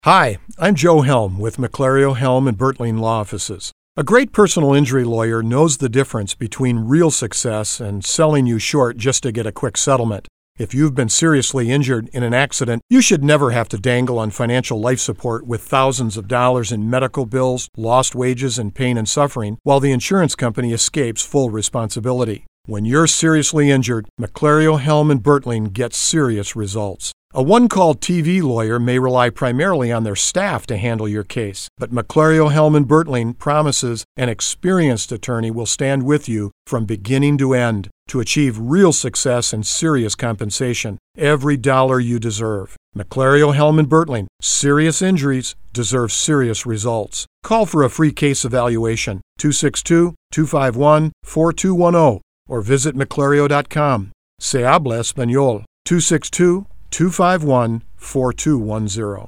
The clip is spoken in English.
Hi, I'm Joe Helm with McClario, Helm & Bertling Law Offices. A great personal injury lawyer knows the difference between real success and selling you short just to get a quick settlement. If you've been seriously injured in an accident, you should never have to dangle on financial life support with thousands of dollars in medical bills, lost wages, and pain and suffering, while the insurance company escapes full responsibility. When you're seriously injured, McClario, Helm & Bertling gets serious results. A one-call TV lawyer may rely primarily on their staff to handle your case, but McClario, Helm & Bertling promises an experienced attorney will stand with you from beginning to end to achieve real success and serious compensation, every dollar you deserve. McClario, Helm & Bertling. Serious injuries deserve serious results. Call for a free case evaluation, 262-251-4210, or visit McClario.com. Se habla español, 262-251-4210.